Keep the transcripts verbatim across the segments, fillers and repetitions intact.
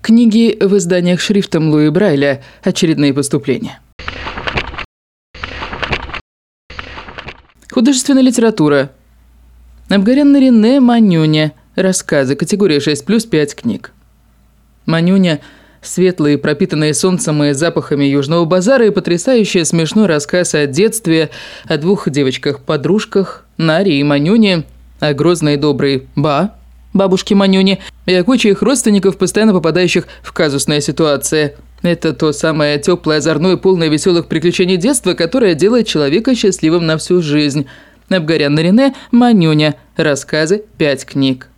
Книги в изданиях шрифтом Луи Брайля. Очередные поступления. Художественная литература. Абгарян Рене Манюня. Рассказы. Категория шесть плюс пять книг. Манюня – светлые, пропитанные солнцем и запахами Южного базара, и потрясающий смешной рассказ о детстве, о двух девочках-подружках, Наре и Манюне, о грозной и доброй Ба, бабушке Манюне, и о куче их родственников, постоянно попадающих в казусные ситуации. Это то самое теплое, озорное, полное веселых приключений детства, которое делает человека счастливым на всю жизнь. Абгарян Рене Манюня. Рассказы. Пять книг.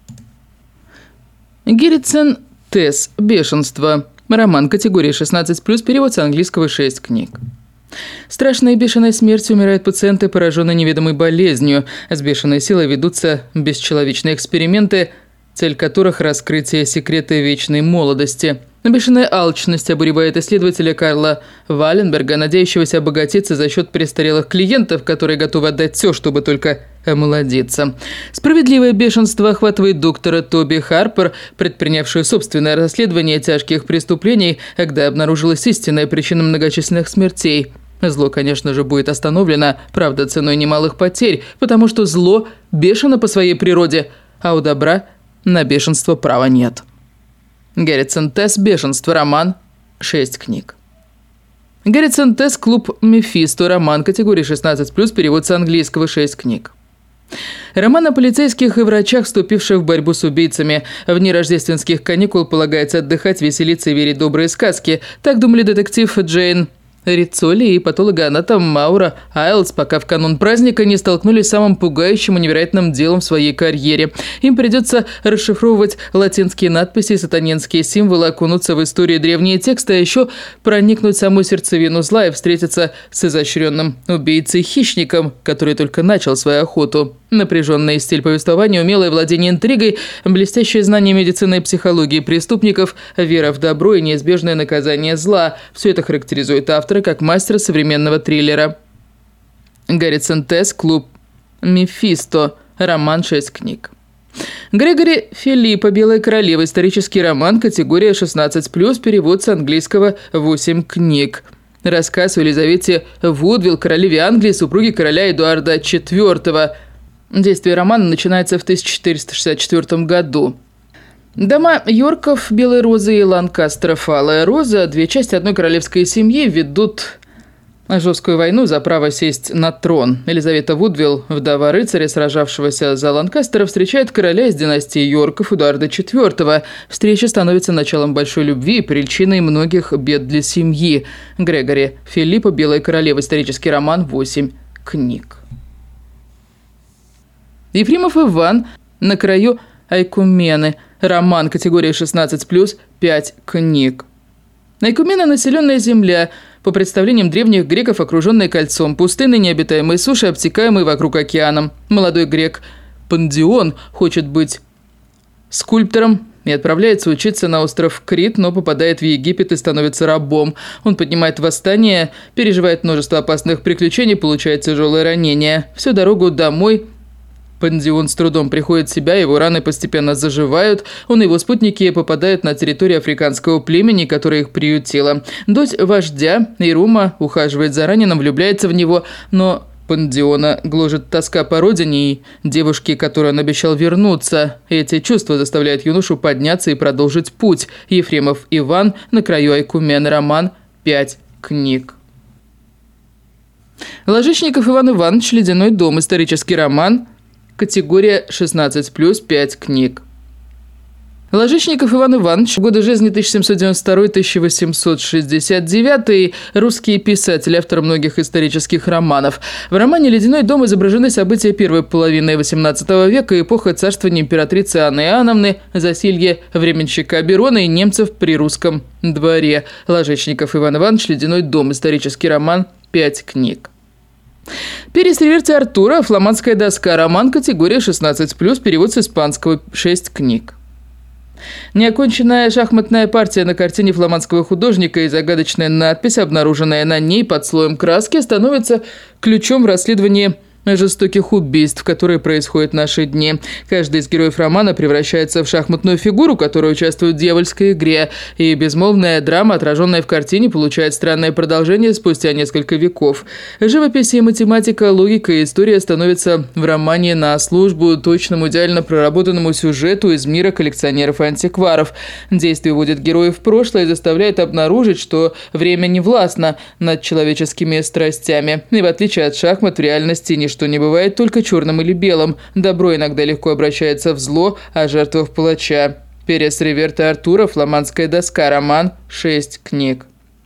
Герритсен Тесс. Бешенство. Роман. Категория шестнадцать плюс. Перевод с английского. шесть книг. Страшной и бешеной смертью умирают пациенты, пораженные неведомой болезнью. С бешеной силой ведутся бесчеловечные эксперименты, цель которых – раскрытие секрета вечной молодости. Бешеная алчность обуревает исследователя Карла Валенберга, надеющегося обогатиться за счет престарелых клиентов, которые готовы отдать все, чтобы только омолодиться. Справедливое бешенство охватывает доктора Тоби Харпер, предпринявшую собственное расследование тяжких преступлений, когда обнаружилась истинная причина многочисленных смертей. Зло, конечно же, будет остановлено, правда, ценой немалых потерь, потому что зло бешено по своей природе, а у добра на бешенство права нет. Герритсен Тесс. Бешенство. Роман. шесть книг. Герритсен Тесс. Клуб Мефисто. Роман. Категория шестнадцать плюс. Перевод с английского. шесть книг. Роман о полицейских и врачах, вступивших в борьбу с убийцами. В дни рождественских каникул полагается отдыхать, веселиться и верить в добрые сказки. Так думали детектив Джейн Риццоли и патологоанатом Маура Айлс, пока в канун праздника не столкнулись с самым пугающим и невероятным делом в своей карьере. Им придется расшифровывать латинские надписи, сатанинские символы, окунуться в истории древние тексты, а еще проникнуть в саму сердцевину зла и встретиться с изощренным убийцей-хищником, который только начал свою охоту. Напряженный стиль повествования, умелое владение интригой, блестящее знание медицины и психологии преступников, вера в добро и неизбежное наказание зла – все это характеризует автора как мастера современного триллера. Герритсен Тесс. Клуб Мефисто. Роман. шесть книг. Грегори Филиппа. Белая королева. Исторический роман. Категория шестнадцать плюс. Перевод с английского. восемь книг. Рассказ о Елизавете Вудвилл, королеве Англии, супруге короля Эдуарда четвёртого. Действие романа начинается в тысяча четыреста шестьдесят четвёртом году. Дома Йорков, Белой Розы и Ланкастеров, Алая Роза, две части одной королевской семьи, ведут жесткую войну за право сесть на трон. Елизавета Вудвилл, вдова рыцаря, сражавшегося за Ланкастеров, встречает короля из династии Йорков Эдуарда четвёртого. Встреча становится началом большой любви и причиной многих бед для семьи. Грегори Филиппа. Белая королева. Исторический роман. восемь книг. Ефремов Иван. На краю Айкумены. Роман. Категория шестнадцать плюс. пять книг. Айкумена – населенная земля, по представлениям древних греков, окруженная кольцом пустынной необитаемой суши, обтекаемой вокруг океаном. Молодой грек Пандион хочет быть скульптором и отправляется учиться на остров Крит, но попадает в Египет и становится рабом. Он поднимает восстание, переживает множество опасных приключений, получает тяжелое ранение. Всю дорогу домой Пандион с трудом приходит в себя, его раны постепенно заживают. Он и его спутники попадают на территорию африканского племени, которое их приютило. Дочь вождя Ирума ухаживает за раненым, влюбляется в него, но Пандиона гложет тоска по родине и девушке, которой он обещал вернуться. Эти чувства заставляют юношу подняться и продолжить путь. Ефремов Иван. На краю Айкумены. Роман. пять книг. Ложечников Иван Иванович. Ледяной дом. Исторический роман. Категория шестнадцать плюс. пять книг. Ложечников Иван Иванович. Годы жизни тысяча семьсот девяносто второй - тысяча восемьсот шестьдесят девятый. Русский писатель, автор многих исторических романов. В романе «Ледяной дом» изображены события первой половины восемнадцатого века, эпоха царствования императрицы Анны Иоанновны, засилье временщика Берона и немцев при русском дворе. Ложечников Иван Иванович. «Ледяной дом». Исторический роман. пять книг. Перес Реверти Артура. Фламандская доска. Роман. Категория шестнадцать плюс. Перевод с испанского. шесть книг. Неоконченная шахматная партия на картине фламандского художника и загадочная надпись, обнаруженная на ней под слоем краски, становится ключом в расследовании жестоких убийств, которые происходят в наши дни. Каждый из героев романа превращается в шахматную фигуру, которая участвует в дьявольской игре, и безмолвная драма, отраженная в картине, получает странное продолжение спустя несколько веков. Живопись и математика, логика и история становятся в романе на службу точному, идеально проработанному сюжету из мира коллекционеров и антикваров. Действие вводит героев в прошлое и заставляет обнаружить, что время не властно над человеческими страстями. И в отличие от шахмат, в реальности не что не бывает только черным или белым. Добро иногда легко обращается в зло, а жертва в палача. Перес Реверте Артура, «Фламандская доска», роман, шесть книг.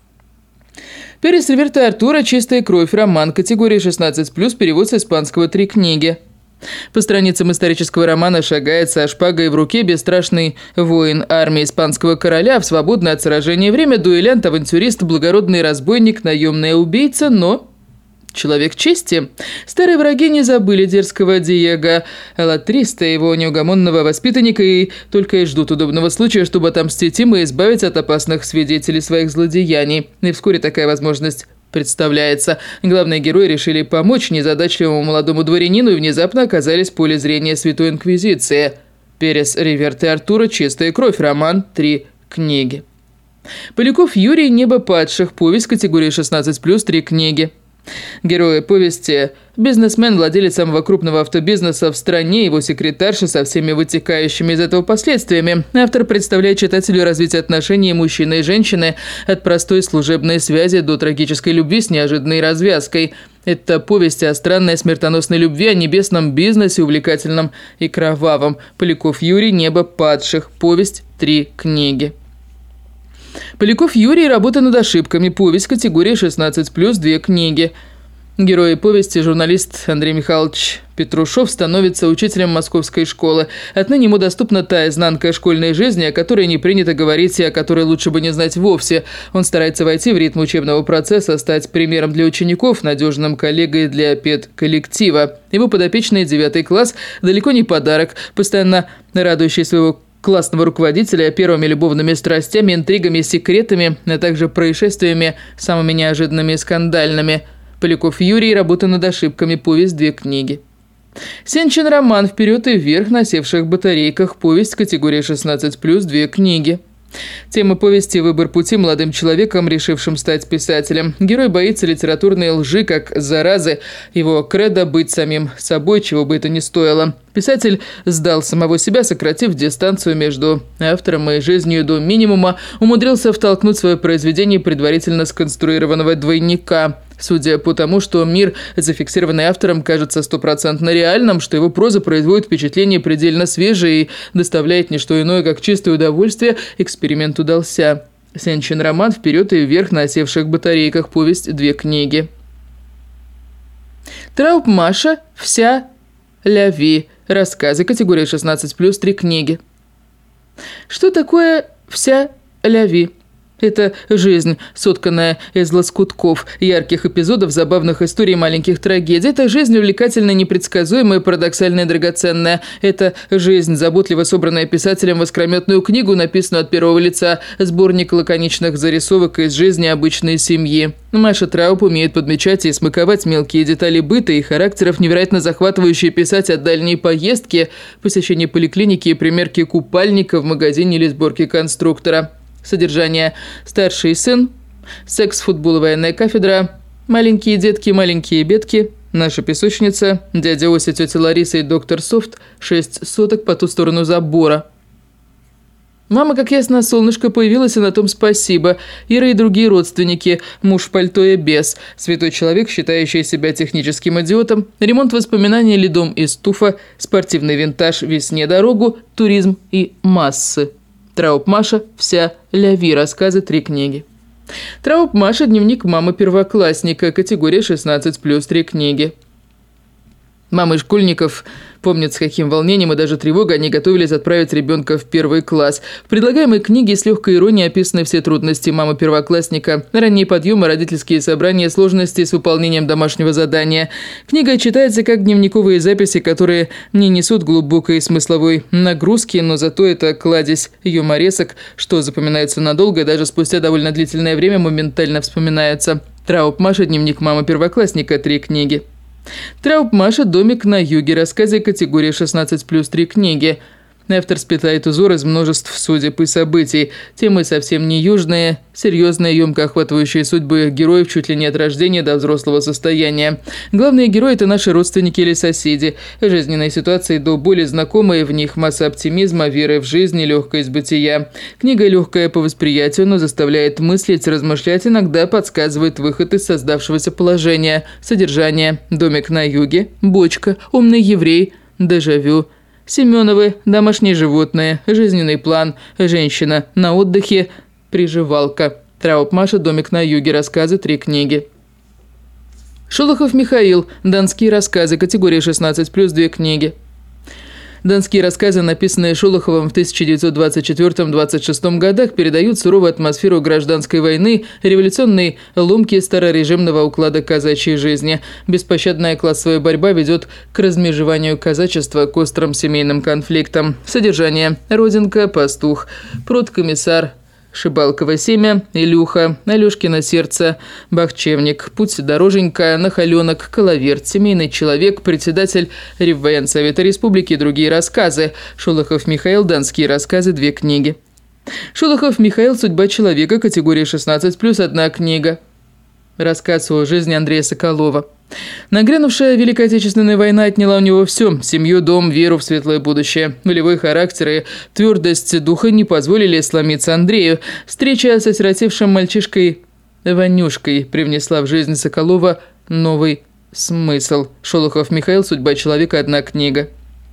Перес Реверте Артура, «Чистая кровь», роман, категория шестнадцать плюс, перевод с испанского, три книги. По страницам исторического романа шагает со шпагой в руке бесстрашный воин армии испанского короля в свободное от сражения время, дуэлянт, авантюрист, благородный разбойник, наемная убийца, но... человек чести. Старые враги не забыли дерзкого Диего Латриста, его неугомонного воспитанника, и только и ждут удобного случая, чтобы отомстить им и избавить от опасных свидетелей своих злодеяний. И вскоре такая возможность представляется. Главные герои решили помочь незадачливому молодому дворянину и внезапно оказались в поле зрения Святой Инквизиции. Перес Реверте Артура, «Чистая кровь», роман, три книги. Поляков Юрий, «Небо падших», повесть, категория шестнадцать плюс, три книги. Герои повести – бизнесмен, владелец самого крупного автобизнеса в стране, его секретарша со всеми вытекающими из этого последствиями. Автор представляет читателю развитие отношений мужчины и женщины от простой служебной связи до трагической любви с неожиданной развязкой. Это повесть о странной смертоносной любви, о небесном бизнесе, увлекательном и кровавом. Поляков Юрий, «Небо падших», повесть, три книги. Поляков Юрий, «Работа над ошибками», повесть, категория шестнадцать плюс, две книги. Герой повести, журналист Андрей Михайлович Петрушев, становится учителем московской школы. Отныне ему доступна та изнанка школьной жизни, о которой не принято говорить и о которой лучше бы не знать вовсе. Он старается войти в ритм учебного процесса, стать примером для учеников, надежным коллегой для педколлектива. Его подопечный девятый класс далеко не подарок, постоянно радующий своего классного руководителя первыми любовными страстями, интригами, секретами, а также происшествиями самыми неожиданными и скандальными. Поляков Юрий, «Работа над ошибками», повесть, две книги. Сенчин роман, «Вперед и вверх на севших батарейках», повесть, категория шестнадцать плюс, две книги. Тема повести – выбор пути молодым человеком, решившим стать писателем. Герой боится литературной лжи как заразы. Его кредо – быть самим собой, чего бы это ни стоило. Писатель сдал самого себя, сократив дистанцию между автором и жизнью до минимума, умудрился втолкнуть в свое произведение предварительно сконструированного двойника. Судя по тому, что мир, зафиксированный автором, кажется стопроцентно реальным, что его проза производит впечатление предельно свежее и доставляет не что иное, как чистое удовольствие, эксперимент удался. Сенчин роман, «Вперед и вверх на осевших батарейках», повесть, две книги. Трауп Маша, «Вся ля ви», рассказы, категория шестнадцать плюс, три книги. Что такое «Вся ля ви»? Это жизнь, сотканная из лоскутков, ярких эпизодов, забавных историй, маленьких трагедий. Это жизнь увлекательная, непредсказуемая, парадоксальная, драгоценная. Это жизнь, заботливо собранная писателем в искрометную книгу, написанную от первого лица, сборник лаконичных зарисовок из жизни обычной семьи. Маша Трауп умеет подмечать и смаковать мелкие детали быта и характеров, невероятно захватывающие, писать о дальней поездке, посещении поликлиники и примерке купальника в магазине или сборке конструктора. Содержание: старший сын, секс, футбол, военная кафедра, маленькие детки, маленькие бедки, наша песочница, дядя Ося, тетя Лариса и доктор Софт, шесть соток по ту сторону забора. Мама, как ясно, солнышко, появилась, и на том спасибо. Ира и другие родственники, муж в пальто и без, святой человек, считающий себя техническим идиотом, ремонт воспоминаний ледом из туфа, спортивный винтаж, весне дорогу, туризм и массы. Трауп Маша, «Вся ля ви», рассказы, три книги. Трауп Маша, дневник мамы первоклассника, категория шестнадцать плюс, три книги. Мамы школьников помнят, с каким волнением и даже тревогой они готовились отправить ребенка в первый класс. В предлагаемой книге с легкой иронией описаны все трудности мамы первоклассника, ранние подъемы, родительские собрания, сложности с выполнением домашнего задания. Книга читается как дневниковые записи, которые не несут глубокой смысловой нагрузки, но зато это кладезь юморесок, что запоминается надолго, и даже спустя довольно длительное время моментально вспоминаются. Трауп Маша, дневник мамы первоклассника, три книги. Трауб Маша «Домик на юге», рассказы категории шестнадцать плюс, три книги. Автор сплетает узор из множеств судеб и событий. Темы совсем не южные, серьезные, емко охватывающие судьбы героев чуть ли не от рождения до взрослого состояния. Главные герои – это наши родственники или соседи. Жизненные ситуации до боли знакомые, в них масса оптимизма, веры в жизнь и легкость бытия. Книга легкая по восприятию, но заставляет мыслить, размышлять, иногда подсказывает выход из создавшегося положения. Содержание: «Домик на юге», «Бочка», «Умный еврей», «Дежавю», Семеновы, «Домашние животные», «Жизненный план», «Женщина на отдыхе», «Приживалка». Трауб Маша «Домик на юге», рассказы, три книги. Шолохов Михаил, «Донские рассказы», категория шестнадцать плюс, две книги. Донские рассказы, написанные Шолоховым в тысяча девятьсот двадцать четвёртом — двадцать шестом годах, передают суровую атмосферу гражданской войны, революционные ломки старорежимного уклада казачьей жизни. Беспощадная классовая борьба ведет к размежеванию казачества, к острым семейным конфликтам. Содержание: родинка, пастух, пруд-комиссар, Шибалково семя, Илюха, Алёшкино сердце, Бахчевник, путь дороженька, Нахаленок, Коловерт, семейный человек, председатель Реввоенсовета Республики и другие рассказы. Шолохов Михаил, «Донские рассказы», две книги. Шолохов Михаил, «Судьба человека», категория шестнадцать плюс, одна книга. Рассказ о жизни Андрея Соколова. Нагрянувшая Великая Отечественная война отняла у него все – семью, дом, веру в светлое будущее. Волевой характер и твердость духа не позволили сломиться Андрею. Встреча с осиротевшим мальчишкой Ванюшкой привнесла в жизнь Соколова новый смысл. Шолохов Михаил, «Судьба человека», одна книга.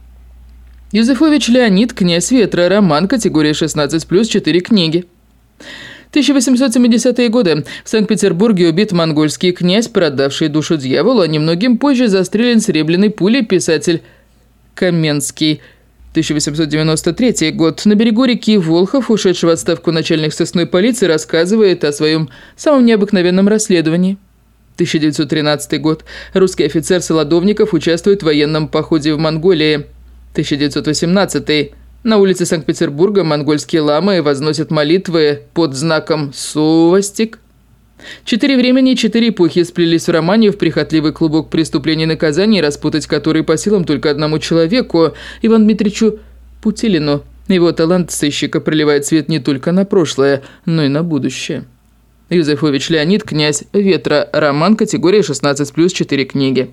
Юзефович Леонид, «Князь ветра», роман, категория шестнадцать плюс, четыре книги. тысяча восемьсот семидесятые годы. В Санкт-Петербурге убит монгольский князь, продавший душу дьяволу, а немногим позже застрелен серебряной пулей писатель Каменский. тысяча восемьсот девяносто третий год. На берегу реки Волхов, ушедший в отставку начальник сыскной полиции, рассказывает о своем самом необыкновенном расследовании. тысяча девятьсот тринадцатый год. Русский офицер Солодовников участвует в военном походе в Монголии. тысяча девятьсот восемнадцатый. На улице Санкт-Петербурга монгольские ламы возносят молитвы под знаком «Сувастик». Четыре времени, четыре эпохи сплелись в романе в прихотливый клубок преступлений и наказаний, распутать который по силам только одному человеку – Ивану Дмитриевичу Путилину. Его талант сыщика проливает свет не только на прошлое, но и на будущее. Юзефович Леонид, «Князь ветра», роман, категория шестнадцать плюс, четыре книги.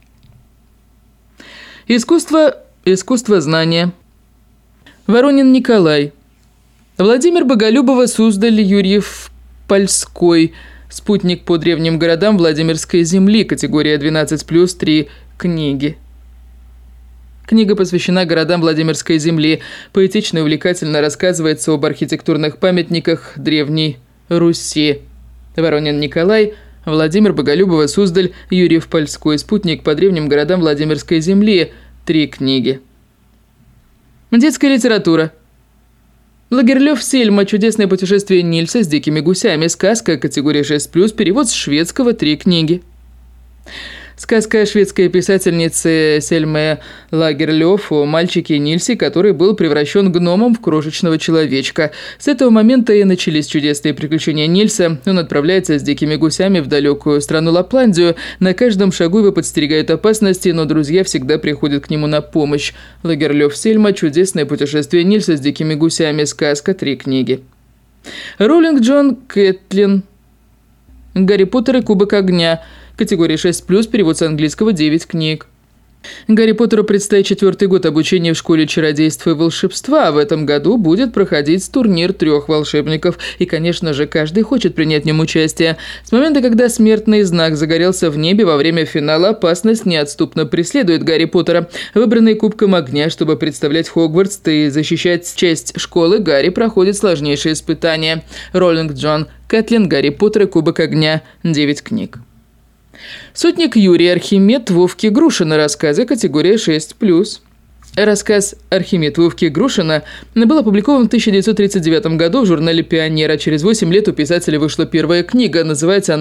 Искусство, искусство знания. Воронин Николай. Владимир Боголюбова, Суздаль, Юрьев Польской. Спутник по древним городам Владимирской земли. Категория двенадцать плюс, три книги. Книга посвящена городам Владимирской земли. Поэтично и увлекательно рассказывается об архитектурных памятниках Древней Руси. Воронин Николай. Владимир Боголюбова, Суздаль, Юрьев Польской. Спутник по древним городам Владимирской земли. Три книги. Детская литература. Лагерлёв Сельма. Чудесное путешествие Нильса с дикими гусями. Сказка, категория шесть плюс, перевод с шведского, три книги. Сказка шведской писательницы Сельмы Лагерлёв о мальчике Нильсе, который был превращен гномом в крошечного человечка. С этого момента и начались чудесные приключения Нильса. Он отправляется с дикими гусями в далекую страну Лапландию. На каждом шагу его подстерегают опасности, но друзья всегда приходят к нему на помощь. Лагерлёв Сельма. Чудесное путешествие Нильса с дикими гусями. Сказка, три книги. Роулинг Джон Кэтлин. Гарри Поттер и Кубок огня. Категория шесть плюс, перевод с английского, девять книг. Гарри Поттеру предстоит четвертый год обучения в школе чародейства и волшебства, а в этом году будет проходить турнир трех волшебников. И, конечно же, каждый хочет принять в нем участие. С момента, когда смертный знак загорелся в небе во время финала, опасность неотступно преследует Гарри Поттера. Выбранный Кубком огня, чтобы представлять Хогвартс и защищать честь школы, Гарри проходит сложнейшие испытания. Роулинг Джон Кэтлин, Гарри Поттер и Кубок огня. девять книг. Сотник Юрий Архимед Вовки Грушина. Рассказы, категория шесть плюс. Рассказ «Архимед Вовки Грушина» был опубликован в тысяча девятьсот тридцать девятом году в журнале «Пионер», а через восемь лет у писателя вышла первая книга. Называется она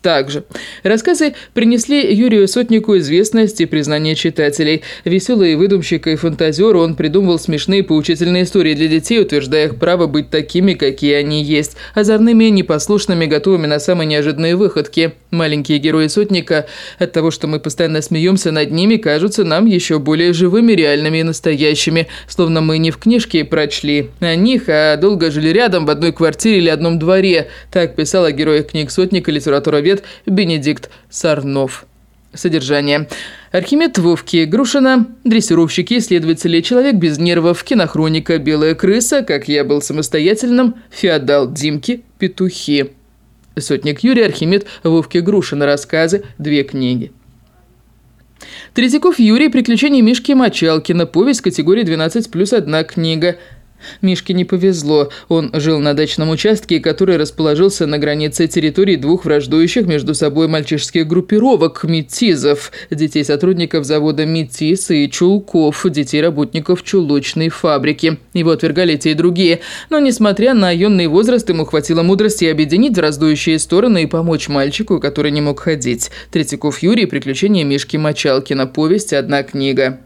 Также рассказы принесли Юрию Сотнику известность и признание читателей. Веселый выдумщик и фантазер, он придумывал смешные поучительные истории для детей, утверждая их право быть такими, какие они есть, озорными, непослушными, готовыми на самые неожиданные выходки. Маленькие герои Сотника, от того, что мы постоянно смеемся над ними, кажутся нам еще более живыми, реальными и настоящими, словно мы не в книжке прочли о них, а долго жили рядом в одной квартире или одном дворе. Так писал о героях книг Сотника литературовед Бенедикт Сарнов. Содержание. Архимед Вовки Грушина, дрессировщики, исследователи, человек без нервов, кинохроника, белая крыса, как я был самостоятельным, феодал Димки, петухи. Сотник Юрий, Архимед Вовки Грушина, рассказы, две книги. Третьяков Юрий, приключения Мишки Мочалкина, повесть категории двенадцать плюс одна книга. Мишке не повезло. Он жил на дачном участке, который расположился на границе территории двух враждующих между собой мальчишеских группировок – метизов, детей сотрудников завода «Метиз» и Чулков, детей работников чулочной фабрики. Его отвергали те и другие. Но, несмотря на юный возраст, ему хватило мудрости объединить враждующие стороны и помочь мальчику, который не мог ходить. Третьяков Юрий, приключения Мишки Мочалкина, повесть, одна книга.